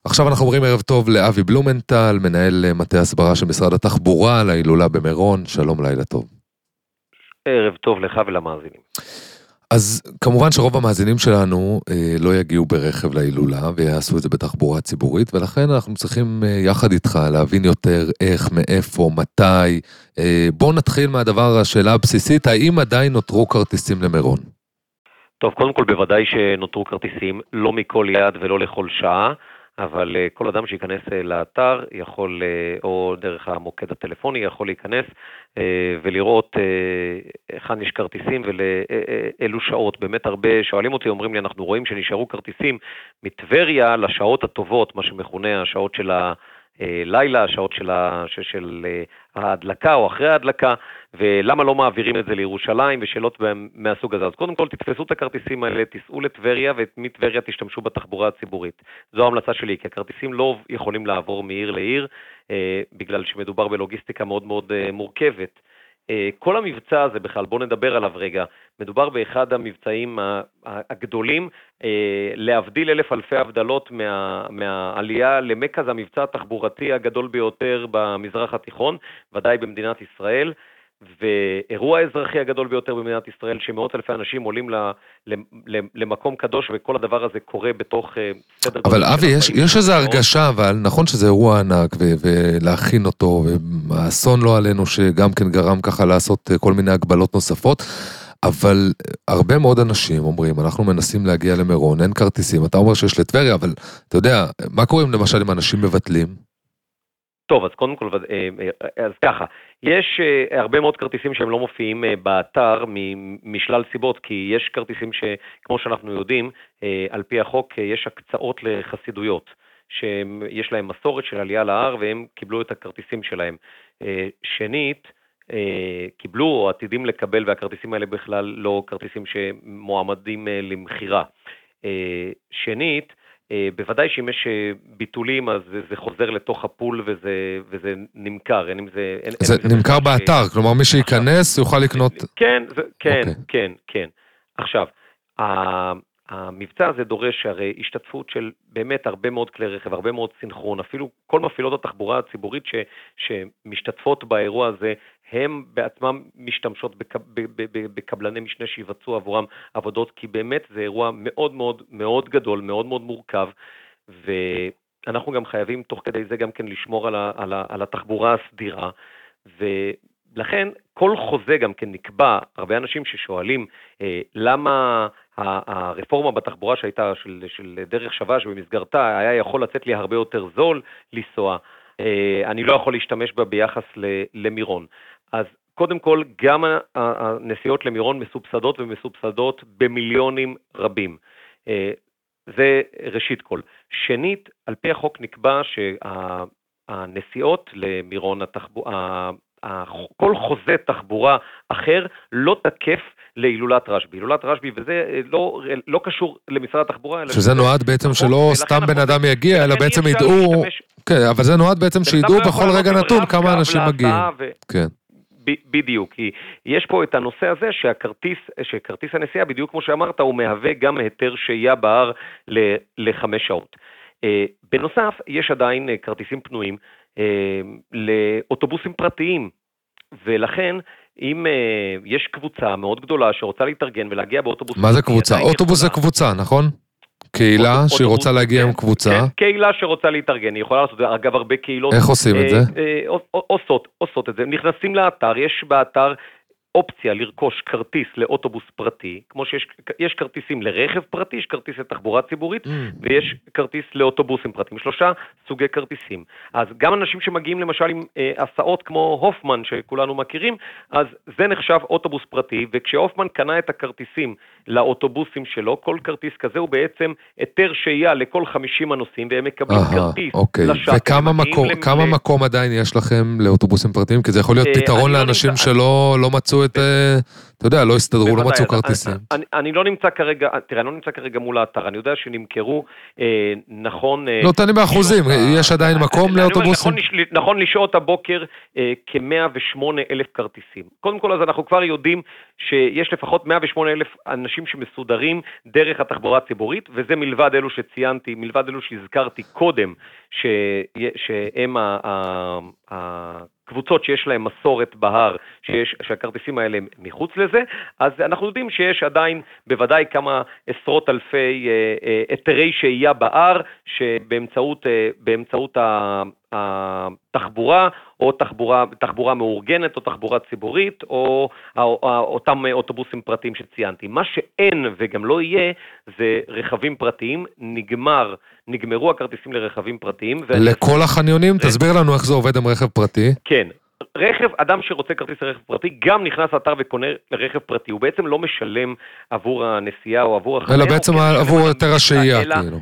עכשיו אנחנו אומרים ערב טוב לאבי בלומנטל, מנהל מטה הסברה של משרד התחבורה להילולה במירון. שלום, לילה טוב. ערב טוב לך ולמאזינים. אז כמובן שרוב המאזינים שלנו לא יגיעו ברכב להילולה ויעשו את זה בתחבורה ציבורית, ולכן אנחנו צריכים יחד איתך להבין יותר איך, מאיפה, מתי. בוא נתחיל השאלה הבסיסית, האם עדיין נותרו כרטיסים למירון? טוב, קודם כל בוודאי שנותרו כרטיסים, לא מכל יעד ולא לכל שעה, אבל כל אדם שיכנס לאתר יכול, או דרך המוקד הטלפוני, יכול להיכנס ולראות היכן יש כרטיסים ולאלו שעות. באמת הרבה שואלים אותי, אומרים לי, אנחנו רואים שנשארו כרטיסים מטבריה לשעות הטובות, מה שמכונה השעות של הלילה, השעות של ההדלקה או אחרי ההדלקה, ולמה לא מעבירים את זה לירושלים ושאלות מהסוג הזה. אז קודם כל תתפסו את הכרטיסים האלה, תיסעו לטבריה, ומטבריה תשתמשו בתחבורה הציבורית. זו ההמלצה שלי, כי הכרטיסים לא יכולים לעבור מעיר לעיר, בגלל שמדובר בלוגיסטיקה מאוד מאוד מורכבת. כל המבצע הזה בכלל, בואו נדבר עליו רגע, מדובר באחד המבצעים הגדולים, להבדיל אלף אלפי הבדלות מהעלייה למכה, זה המבצע התחבורתי הגדול ביותר במזרח התיכון, ודאי במדינת ישראל, ואירוע האזרחי הגדול ביותר במדינת ישראל, שמאות אלפי אנשים עולים למקום קדוש, וכל הדבר הזה קורה בתוך סדר. אבל אבי, יש איזו הרגשה, אבל נכון שזה אירוע ענק, ולהכין אותו, והאסון לא עלינו, שגם כן גרם ככה לעשות כל מיני הגבלות נוספות, אבל הרבה מאוד אנשים אומרים, אנחנו מנסים להגיע למירון, אין כרטיסים, אתה אומר שיש לטבריה, אבל אתה יודע, מה קורה למשל אם אנשים מבטלים? טוב, אז קודם כל, אז ככה, יש הרבה מאוד כרטיסים שהם לא מופיעים באתר משלל סיבות, כי יש כרטיסים שכמו שאנחנו יודעים, על פי החוק יש הקצאות לחסידויות, שיש להם מסורת של עלייה להר, והם קיבלו את הכרטיסים שלהם. שנית, קיבלו או עתידים לקבל, והכרטיסים האלה בכלל לא כרטיסים שמועמדים למחירה. שנית, בוודאי שאם יש ביטולים, אז זה חוזר לתוך הפול וזה נמכר. זה נמכר באתר, כלומר מי שייכנס יוכל לקנות... כן. עכשיו, המבצע הזה דורש הרי השתתפות של באמת הרבה מאוד כלי רכב, הרבה מאוד סינכרון, אפילו כל מפעילות התחבורה הציבורית שמשתתפות באירוע הזה, הם בעצמם משתמשות בקבלני משנה שיבצעו עבורם עבודות, כי באמת זה אירוע מאוד מאוד מאוד גדול, מאוד מאוד מורכב, ואנחנו גם חייבים תוך כדי זה גם כן לשמור על התחבורה הסדירה, ולכן כל חוזה גם כן נקבע, הרבה אנשים ששואלים למה הרפורמה בתחבורה שהייתה של דרך שווה, שבמסגרתה היה יכול לצאת לי הרבה יותר זול לנסוע, אני לא יכול להשתמש בה ביחס למירון. אז קודם כל, גם הנסיעות למירון מסובסדות ומסובסדות במיליונים רבים. זה ראשית כל. שנית, על פי החוק נקבע שהנסיעות למירון, כל חוזה תחבורה אחר לא תקף להילולת רשב"י. הילולת רשב"י, וזה לא קשור למשרד התחבורה. שזה נועד בעצם שלא סתם בן אדם יגיע, אלא בעצם ידעו, כן, אבל זה נועד בעצם שידעו בכל רגע נתון כמה אנשים מגיעים. כן. בדיוק, כי יש פה את הנושא הזה שכרטיס הנסיעה, בדיוק כמו שאמרת, הוא מהווה גם היתר שהייה בהר ל5 שעות. בנוסף, יש עדיין כרטיסים פנויים לאוטובוסים פרטיים, ולכן אם יש קבוצה מאוד גדולה שרוצה להתארגן ולהגיע באוטובוס... מה זה קבוצה? אוטובוס זה קבוצה, נכון? קהילה שרוצה להגיע עם קבוצה. כן, קהילה שרוצה להתארגן, היא יכולה לעשות, אגב, הרבה קהילות... איך עושים את זה? עושות את זה. נכנסים לאתר, יש באתר אופציה לרכוש כרטיס לאוטובוס פרטי, כמו שיש כרטיסים לרכב פרטי, יש כרטיס לתחבורה ציבורית, ויש כרטיס לאוטובוסים פרטיים, 3 סוגי כרטיסים. אז גם אנשים שמגיעים למשל עם הסעות כמו הופמן, שכולנו מכירים, אז זה נחשב אוטובוס פרטי, וכשהופמן קנה את הכרטיסים לאוטובוסים שלו, כל כרטיס כזה הוא בעצם היתר שהייה לכל 50 הנוסעים, והם מקבלים כרטיס לשעה. וכמה מקום עדיין יש לכם לאוטובוסים פרטיים? כי זה יכול להיות פתרון לאנשים שלא מצאו מצאו את, אתה יודע, לא הסתדרו, לא מצאו כרטיסים. אני לא נמצא כרגע, תראה, אני לא נמצא כרגע מול האתר, אני יודע שנמכרו, נכון... לא, תני באחוזים, יש עדיין מקום לאוטובוסים? נכון לשעות הבוקר כ-108,000 כרטיסים. קודם כל, אז אנחנו כבר יודעים שיש לפחות 108,000 אנשים שמסודרים דרך התחבורה הציבורית, וזה מלבד אלו שציינתי, מלבד אלו שהזכרתי קודם, שהם הקבוצות שיש להם מסורת בהר, שהכרטיסים האלה מחוץ לזה, אז אנחנו יודעים שיש עדיין בוודאי כמה עשרות אלפי היתרי שהייה בהר, שבאמצעות התחבורה, או תחבורה מאורגנת, או תחבורה ציבורית, או אותם אוטובוסים פרטיים שציינתי. מה שאין וגם לא יהיה, זה רכבים פרטיים, נגמרו הכרטיסים לרכבים פרטיים. לכל החניונים? תסביר לנו איך זה עובד עם רכב פרטי. כן. אדם שרוצה כרטיס לרכב פרטי, גם נכנס לאתר וקונה לרכב פרטי. הוא בעצם לא משלם עבור הנסיעה או עבור החניה. אלא בעצם עבור יותר השהייה, כאילו.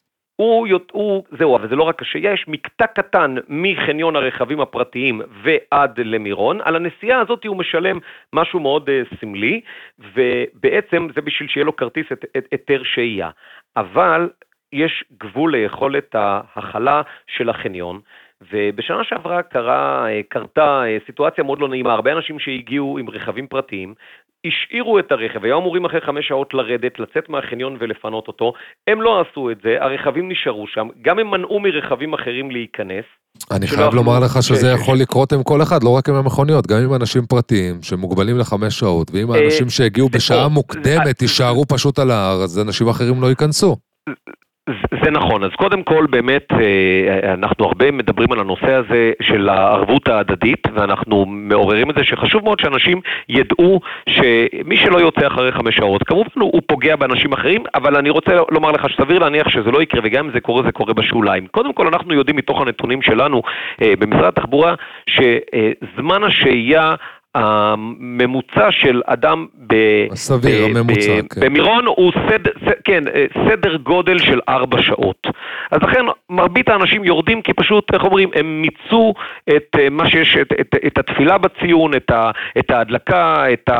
זהו, אבל זה לא רק השהייה, יש מקטע קטן מחניון הרכבים הפרטיים ועד למירון, על הנסיעה הזאת הוא משלם משהו מאוד סמלי, ובעצם זה בשביל שיהיה לו כרטיס היתר שהייה. אבל יש גבול ליכולת ההכלה של החניון, ובשנה שעברה קרתה סיטואציה מאוד לא נעימה, הרבה אנשים שהגיעו עם רכבים פרטיים, השאירו את הרכב, היו אמורים אחרי 5 שעות לרדת, לצאת מהחניון ולפנות אותו, הם לא עשו את זה, הרכבים נשארו שם, גם הם מנעו מרכבים אחרים להיכנס. אני חייב לומר לך שזה יכול לקרות עם כל אחד, לא רק עם המכוניות, גם עם אנשים פרטיים שמוגבלים ל5 שעות, ואם האנשים שהגיעו בשעה מוקדמת יישארו פשוט על ההר, אז אנשים אחרים לא ייכנסו. זה נכון, אז קודם כל באמת אנחנו הרבה מדברים על הנושא הזה של הערבות ההדדית, ואנחנו מעוררים את זה שחשוב מאוד שאנשים ידעו שמי שלא יוצא אחרי 5 שעות, כמובן הוא פוגע באנשים אחרים, אבל אני רוצה לומר לך שסביר להניח שזה לא יקרה, וגם אם זה קורה, זה קורה בשוליים. קודם כל אנחנו יודעים מתוך הנתונים שלנו במשרד התחבורה, שזמן השהייה הממוצע של אדם במירון הוא סדר גודל של 4 שעות. אז לכן מרבית האנשים יורדים כי פשוט, איך אומרים, הם מיצו את מה שיש, את התפילה בציון, את ההדלקה,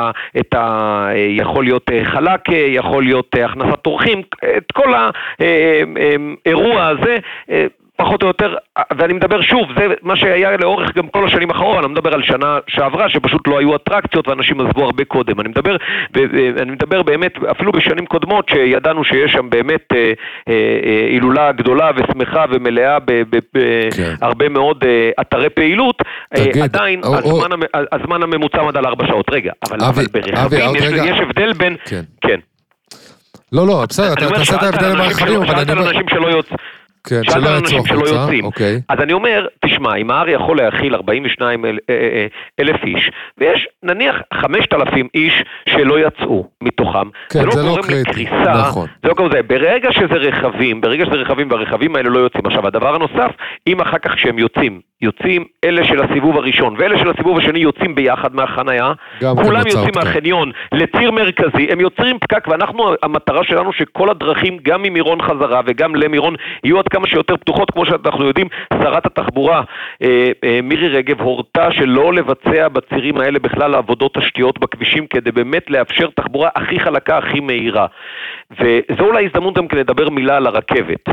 יכול להיות חלק, יכול להיות הכנסת אורחים, את כל האירוע הזה, פחות או יותר, ואני מדבר שוב, זה מה שהיה לאורך גם כל השנים אחורה, אני מדבר על שנה שעברה, שפשוט לא היו אטרקציות ואנשים עזבו הרבה קודם. אני מדבר באמת, אפילו בשנים קודמות, שידענו שיש שם באמת הילולה גדולה ושמחה ומלאה בהרבה מאוד אתרי פעילות, עדיין הזמן הממוצע עמד על 4 שעות. רגע, אבל ברכבים יש הבדל בין... כן. לא, בסדר, אתה עושה את ההבדל עם הרכבים, אבל אני אומר... כן, שלא יצאו החוצה, אוקיי. אז אני אומר, תשמע, אם ההר יכול להכיל 42,000 איש, ויש נניח 5,000 איש שלא יצאו מתוכם, כן, זה לא קריטי, נכון. זה לא כזה, ברגע שזה רכבים, והרכבים האלה לא יוצאים. עכשיו, הדבר הנוסף, אם אחר כך שהם יוצאים אלה של הסיבוב הראשון, ואלה של הסיבוב השני יוצאים ביחד מהחנייה, כולם יוצאים מהחניון לציר מרכזי, הם יוצרים פקק, ואנחנו, המטרה שלנו שכל הדרכים, גם ממירון חזרה וגם למירון, יהיו עד כמה שיותר פתוחות, כמו שאנחנו יודעים, שרת התחבורה, מירי רגב, הורתה שלא לבצע בצירים האלה בכלל עבודות תשתיות בכבישים, כדי באמת לאפשר תחבורה הכי חלקה, הכי מהירה. וזו אולי הזדמנות גם כנדבר מילה על הרכבת.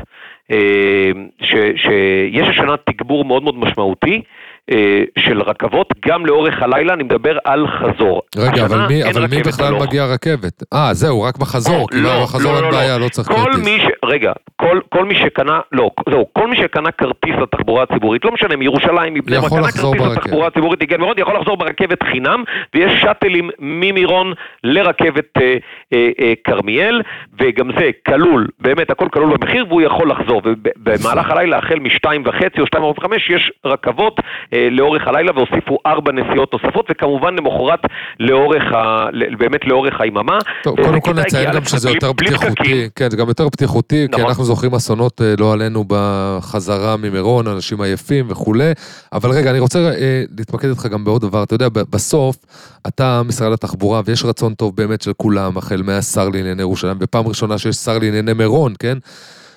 שיש השנה תגבור מאוד מאוד משמעותי של רכבות, גם לאורך הלילה, אני מדבר על חזור. רגע, אבל מי בכלל מגיע רכבת? זהו, רק בחזור, כי בחזור אין בעיה, לא צריך כרטיס. רגע, כל מי שקנה כרטיס לתחבורה הציבורית, לא משנה, מירושלים, מבני ברק, קנה כרטיס לתחבורה הציבורית, יכול לחזור ברכבת חינם, ויש שאטלים ממירון לרכבת כרמיאל, וגם זה כלול, באמת הכל כלול במחיר, והוא יכול לחזור, ובמהלך הלילה, החל מ-2:30 או 2:45, יש רכבות לאורך הלילה, והוסיפו 4 נסיעות נוספות, וכמובן למחרת באמת לאורך היממה. טוב, קודם כל נציין גם שזה יותר בטיחותי, כן, זה גם יותר בטיחותי, כי אנחנו זוכרים אסונות לא עלינו בחזרה ממירון, אנשים עייפים וכו'. אבל רגע, אני רוצה להתמקד איתך גם בעוד דבר, אתה יודע, בסוף, אתה משרד התחבורה, ויש רצון טוב באמת של כולם, החל מהשר לענייני ירושלים, בפעם ראשונה שיש שר לענייני מירון, כן?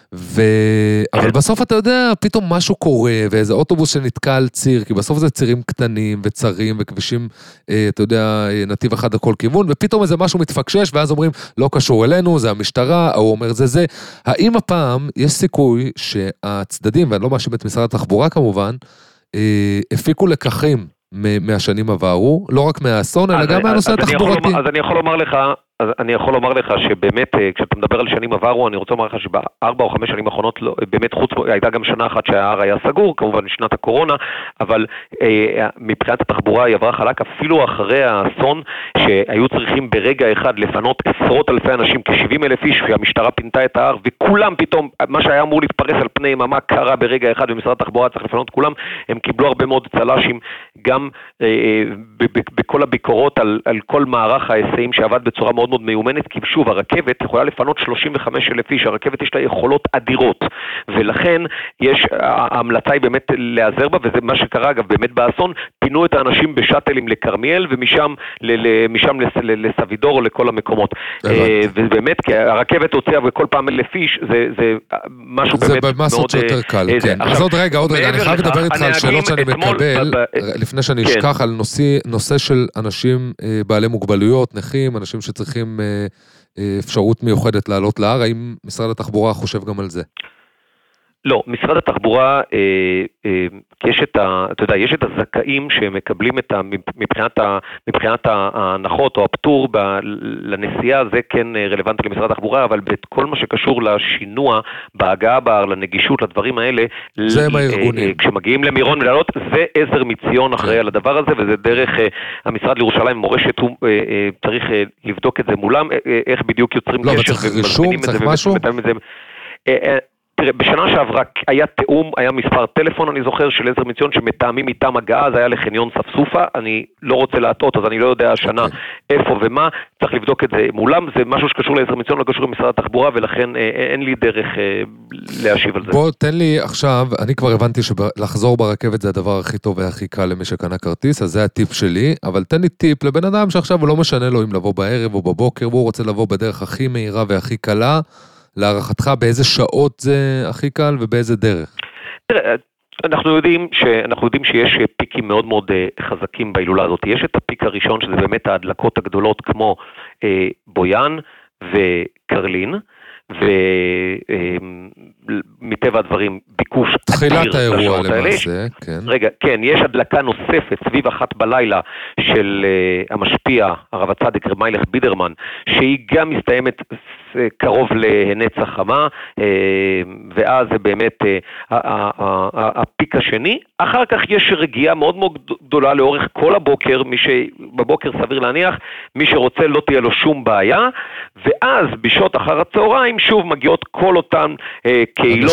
אבל בסוף אתה יודע, פתאום משהו קורה, ואיזה אוטובוס שנתקע על ציר, כי בסוף זה צירים קטנים וצרים וכבישים, אתה יודע, נתיב אחד לכל כיוון, ופתאום איזה משהו מתפקשש, ואז אומרים, לא קשור אלינו, זה המשטרה, הוא אומר זה. האם הפעם יש סיכוי שהצדדים, ואני לא מאשים את משרד התחבורה כמובן, הפיקו לקחים מהשנים עברו, לא רק מהאסון, אלא גם מהנושא התחבורתי. אז אני יכול לומר לך שבאמת, כשאתה מדבר על שנים עברו, אני רוצה לומר לך שבארבע או 5 שנים האחרונות, באמת הייתה גם שנה אחת שההר היה סגור, כמובן שנת הקורונה, אבל מבחינת התחבורה היא עברה חלק, אפילו אחרי האסון, שהיו צריכים ברגע אחד לפנות עשרות אלפי אנשים, כ-70,000 איש, והמשטרה פינתה את ההר, וכולם פתאום, מה שהיה אמור להתפרס על פני יממה קרה ברגע אחד, ומשרד התחבורה צריך לפנות כולם, הם קיבלו הרבה מאוד צל"שים, גם בכל הביקורות על כל מערך ההיסעים שעבד בצורה מאוד מאוד מיומנת, כי שוב, הרכבת יכולה לפנות 35,000 איש, הרכבת יש לה יכולות אדירות, ולכן ההמלצה היא באמת להיעזר בה, וזה מה שקרה אגב, באמת באסון, פינו את האנשים בשאטלים לקרמיאל, ומשם לסבידור או לכל המקומות. ובאמת, כי הרכבת הוציאה וכל פעם 1,000 איש, זה משהו באמת מאוד... זה במסות שיותר קל, כן. אז עוד רגע, אני חייב לדבר איתך על שאלות שאני מקבל, לפני שאני אשכח על נושא של אנשים בעלי מוגבלויות, נכים, אנשים שצריכים אפשרות מיוחדת לעלות להר, האם משרד התחבורה חושב גם על זה? לא, משרד התחבורה, יש את הזכאים שמקבלים מבחינת ההנחות או הפטור לנסיעה, זה כן רלוונטי למשרד התחבורה, אבל בכל מה שקשור לשינוע, בהגעה בהר, לנגישות, לדברים האלה, זה עם הארגונים. כשמגיעים למירון ולעלות, זה עזר מציון אחראי על הדבר הזה, וזה דרך המשרד לירושלים מורשת, הוא צריך לבדוק את זה מולם, איך בדיוק יוצרים קשר. לא, אבל צריך רישום, צריך משהו? תראה, בשנה שעברה היה תאום, היה מספר טלפון, אני זוכר, של עזר מציון שמתאמים איתם הגעה, זה היה לחניון ספסופה, אני לא רוצה להטעות, אז אני לא יודע השנה איפה ומה, צריך לבדוק את זה מולם, זה משהו שקשור לעזר מציון, לא קשור למשרד התחבורה, ולכן אין לי דרך להשיב על זה. בוא, תן לי עכשיו, אני כבר הבנתי שלחזור ברכבת זה הדבר הכי טוב והכי קל למי שקנה כרטיס, אז זה הטיפ שלי, אבל תן לי טיפ לבן אדם שעכשיו הוא לא משנה לו אם לבוא בערב או בבוקר, והוא רוצה לבוא בדרך הכי מהירה והכי קלה, להערכתך באיזה שעות זה הכי קל ובאיזה דרך? תראה, אנחנו יודעים שיש פיקים מאוד מאוד חזקים בהילולה הזאת. יש את הפיק הראשון שזה באמת ההדלקות הגדולות כמו בויאן וקרלין, ומטבע הדברים ביקוש תחילת האירוע למעשה, כן. רגע, כן, יש הדלקה נוספת סביב 1 בלילה של המשפיע הרב הצדיק רב מיילך בידרמן, שהיא גם מסתיימת קרוב לנץ החמה, ואז זה באמת הפיק השני. אחר כך יש רגיעה מאוד מאוד גדולה לאורך כל הבוקר, בבוקר סביר להניח, מי שרוצה לא תהיה לו שום בעיה, ואז בשעות אחר הצהריים שוב מגיעות כל אותן קהילות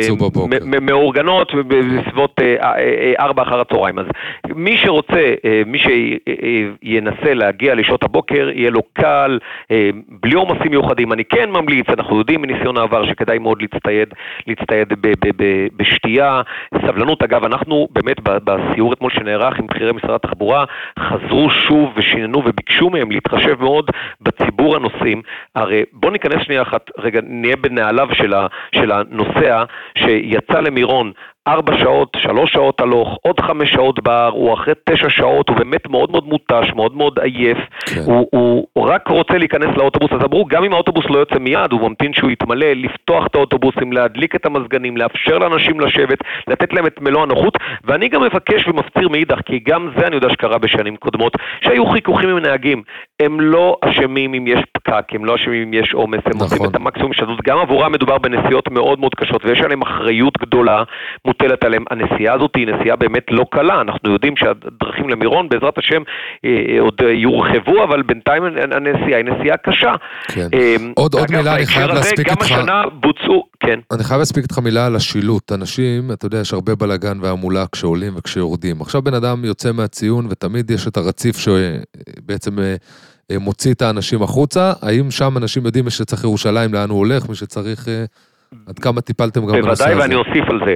מאורגנות בסביבות 4 אחר הצהריים. אז מי שרוצה, מי שינסה להגיע לשעות הבוקר, יהיה לו קל, בלי עומסים מיוחדים. אני כן ממליץ, אנחנו יודעים מניסיון העבר שכדאי מאוד להצטייד בשתייה, סבלנות. אגב, אנחנו באמת בסיור אתמול שנערך עם בכירי משרד התחבורה, חזרו שוב ושיננו וביקשו מהם להתחשב מאוד בציבור הנוסעים. הרי בוא ניכנס שנייה אחת, רגע, נהיה בנעליו של הנוסע שיצא למירון 4 שעות, 3 שעות הלוך, עוד 5 שעות בהר, הוא אחרי 9 שעות, הוא באמת מאוד מאוד מוטש, מאוד מאוד עייף, כן. הוא רק רוצה להיכנס לאוטובוס, אז אמרו, גם אם האוטובוס לא יוצא מיד, הוא ממתין שהוא יתמלא, לפתוח את האוטובוסים, להדליק את המזגנים, לאפשר לאנשים לשבת, לתת להם את מלוא הנוחות, ואני גם מבקש ומפציר מאידך, כי גם זה אני יודע שקרה בשנים קודמות, שהיו חיכוכים עם נהגים, הם לא אשמים אם יש פקק, הם לא אשמים אם יש עומס, הם עושים את המקסימום שדות, גם עבורם מדובר בנסיעות מאוד מאוד קשות, ויש עליהם אחריות גדולה, מוטלת עליהם. הנסיעה הזאת היא נסיעה באמת לא קלה, אנחנו יודעים שהדרכים למירון בעזרת השם עוד יורחבו, אבל בינתיים הנסיעה היא נסיעה קשה. כן. עוד מילה, אני חייב להספיק איתך. גם השנה בוצעו, כן. אני חייב להספיק איתך מילה על השילוט. אנשים, אתה יודע, יש הרבה בלגן והמולה כשעולים וכשיורדים. עכשיו בן אדם יוצא מהציון ותמיד יש את הרציף שבעצם מוציא את האנשים החוצה. האם שם אנשים יודעים שצריך ירושלים לאן הוא הולך, מי שצריך... עד כמה טיפלתם גם בנושא הזה? בוודאי, ואני אוסיף על זה.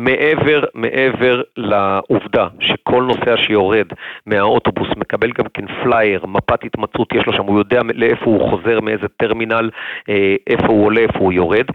מעבר לעובדה שכל נוסע שיורד מהאוטובוס מקבל גם כן פלייר, מפת התמצאות יש לו שם, הוא יודע לאיפה הוא חוזר, מאיזה טרמינל, איפה הוא עולה, איפה הוא יורד.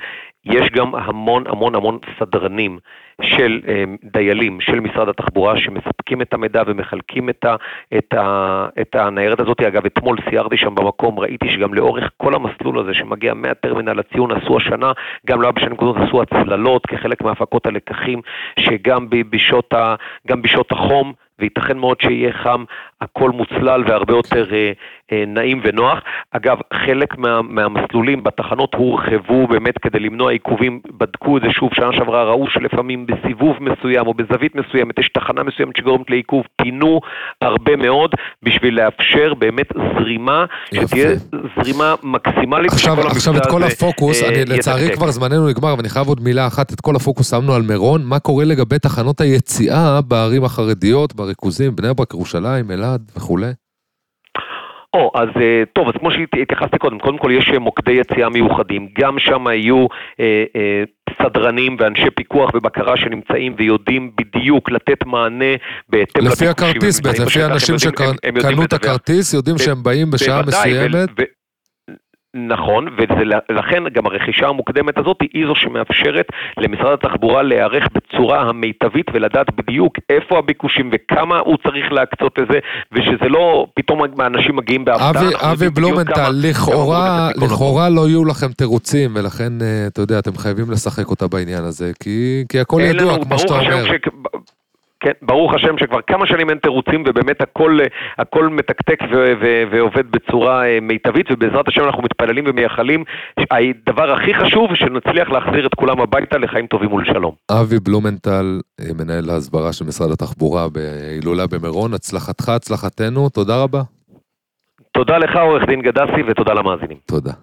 יש גם המון המון המון סדרנים של דיילים של משרד התחבורה שמספקים את המידע ומחלקים את הניירת הזאת. אגב, אתמול סיירתי שם במקום, ראיתי שגם לאורך כל המסלול הזה שמגיע מהטרמינל לציון עשו השנה, גם לא בשנים קודמות עשו הצללות כחלק מהפקות הלקחים, שגם בשעות החום, וייתכן מאוד שיהיה חם, הכל מוצלל והרבה יותר נעים ונוח. אגב, חלק מהמסלולים בתחנות הורחבו באמת כדי למנוע עיכובים, בדקו את זה שוב, שנה שעברה ראו שלפעמים בסיבוב מסוים או בזווית מסוימת, יש תחנה מסוימת שגורמת לעיכוב, פינו הרבה מאוד בשביל לאפשר באמת זרימה, שתהיה זרימה מקסימלית. עכשיו את כל הפוקוס, לצערי כבר זמננו נגמר, ואני חייב עוד מילה אחת, את כל הפוקוס שמנו על מירון, מה קורה לגבי תחנות היציאה בערים החרדיות, בריכוזים, בני ברק, ירושלים, אלעד וכו'? אז טוב, אז כמו שהתייחסתי קודם כל יש מוקדי יציאה מיוחדים, גם שם היו סדרנים ואנשי פיקוח ובקרה שנמצאים ויודעים בדיוק לתת מענה בהתאם לפי הכרטיס בעצם, לפי אנשים שקנו את הכרטיס, יודעים שהם באים בשעה מסוימת. נכון, ולכן גם הרכישה המוקדמת הזאת היא זו שמאפשרת למשרד התחבורה להיערך בצורה המיטבית ולדעת בדיוק איפה הביקושים וכמה הוא צריך להקצות לזה, ושזה לא פתאום האנשים מגיעים בהפתעה. אבי בלומנטל, לכאורה לא יהיו לכם תירוצים, ולכן אתה יודע, אתם חייבים לשחק אותה בעניין הזה, כי הכל ידוע, כמו שאתה אומר. כן, ברוך השם שכבר כמה שנים אין תירוצים, ובאמת הכל מתקתק ועובד בצורה מיטבית, ובעזרת השם אנחנו מתפללים ומייחלים. הדבר הכי חשוב שנצליח להחזיר את כולם הביתה לחיים טובים ולשלום. אבי בלומנטל, מנהל ההסברה של משרד התחבורה בהילולה במירון, הצלחתך, הצלחתנו, תודה רבה. תודה לך עורך דין גדסי ותודה למאזינים. תודה.